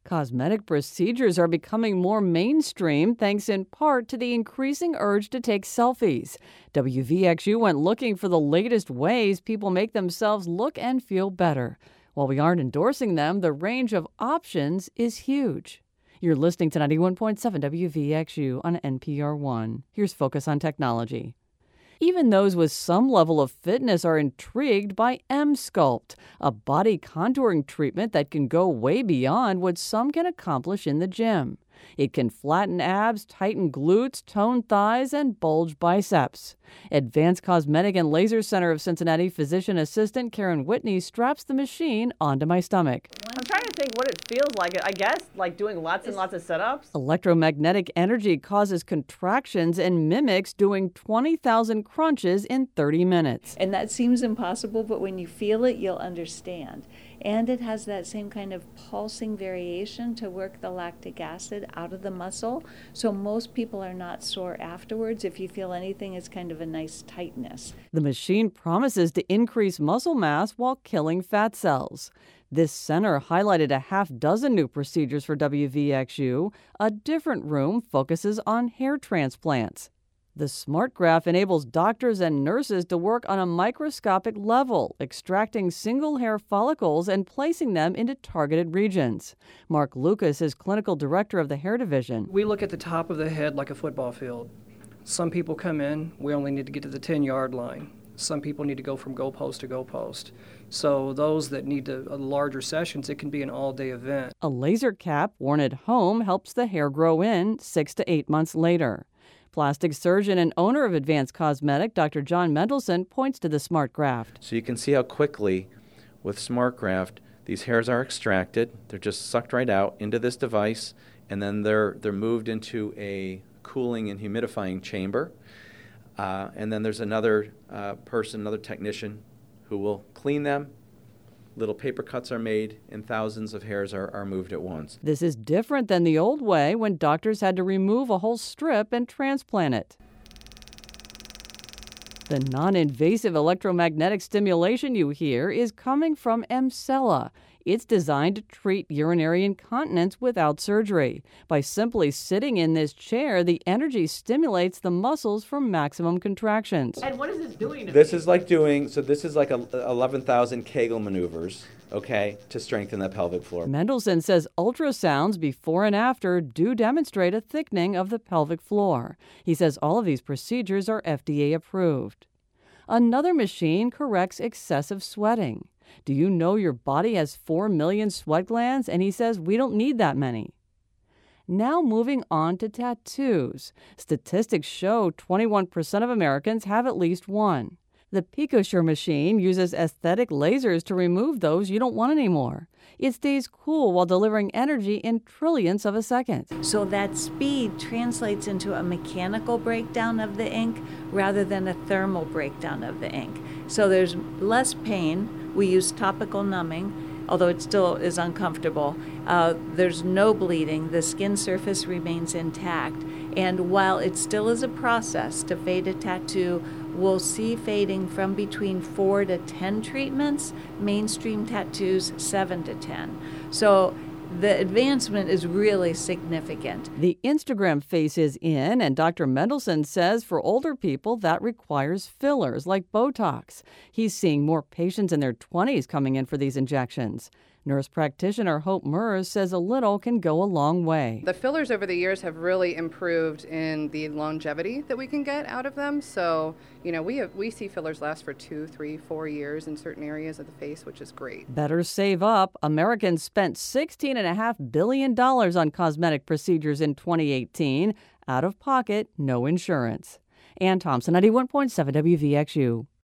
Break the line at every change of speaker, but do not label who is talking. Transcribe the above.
Cosmetic procedures are becoming more mainstream thanks in part to the increasing urge to take selfies. WVXU went looking for the latest ways people make themselves look and feel better. While we aren't endorsing them, the range of options is huge. You're listening to 91.7 WVXU on NPR One. Here's Focus on Technology. Even those with some level of fitness are intrigued by M-Sculpt, a body contouring treatment that can go way beyond what some can accomplish in the gym. It can flatten abs, tighten glutes, tone thighs, and bulge biceps. Advanced Cosmetic and Laser Center of Cincinnati physician assistant Karen Whitney straps the machine onto my stomach.
I'm trying to think what it feels like. I guess like doing lots and lots of sit-ups.
Electromagnetic energy causes contractions and mimics doing 20,000 crunches in 30 minutes.
And that seems impossible, but when you feel it, you'll understand. And it has that same kind of pulsing variation to work the lactic acid out of the muscle. So most people are not sore afterwards. If you feel anything, it's kind of a nice tightness.
The machine promises to increase muscle mass while killing fat cells. This center highlighted a half dozen new procedures for WVXU. A different room focuses on hair transplants. The SmartGraft enables doctors and nurses to work on a microscopic level, extracting single hair follicles and placing them into targeted regions. Mark Lucas is clinical director of the hair division.
We look at the top of the head like a football field. Some people come in, we only need to get to the 10-yard line. Some people need to go from goalpost to goalpost. So those that need larger sessions, it can be an all-day event.
A laser cap worn at home helps the hair grow in 6 to 8 months later. Plastic surgeon and owner of Advanced Cosmetic, Dr. John Mendelson, points to the SmartGraft.
So you can see how quickly, with SmartGraft, these hairs are extracted. They're just sucked right out into this device, and then they're moved into a cooling and humidifying chamber. And then there's another another technician who will clean them. Little paper cuts are made, and thousands of hairs are moved at once.
This is different than the old way when doctors had to remove a whole strip and transplant it. The non-invasive electromagnetic stimulation you hear is coming from Emsella. It's designed to treat urinary incontinence without surgery. By simply sitting in this chair, the energy stimulates the muscles for maximum contractions.
And what is this doing to
This
me?
is like 11,000 Kegel maneuvers, okay, to strengthen the pelvic floor.
Mendelson says ultrasounds before and after do demonstrate a thickening of the pelvic floor. He says all of these procedures are FDA approved. Another machine corrects excessive sweating. Do you know your body has 4 million sweat glands? And he says we don't need that many. Now moving on to tattoos. Statistics show 21% of Americans have at least one. The PicoSure machine uses aesthetic lasers to remove those you don't want anymore. It stays cool while delivering energy in trillionths of a second.
So that speed translates into a mechanical breakdown of the ink rather than a thermal breakdown of the ink. So there's less pain. We use topical numbing, although it still is uncomfortable. There's no bleeding. The skin surface remains intact. And while it still is a process to fade a tattoo, we'll see fading from between 4 to 10 treatments, mainstream tattoos 7 to 10. So the advancement is really significant.
The Instagram face is in, and Dr. Mendelson says for older people that requires fillers like Botox. He's seeing more patients in their 20s coming in for these injections. Nurse practitioner Hope Mers says a little can go a long way.
The fillers over the years have really improved in the longevity that we can get out of them. So, we see fillers last for 2, 3, 4 years in certain areas of the face, which is great.
Better save up. Americans spent $16.5 billion on cosmetic procedures in 2018. Out of pocket, no insurance. Ann Thompson, 91.7 WVXU.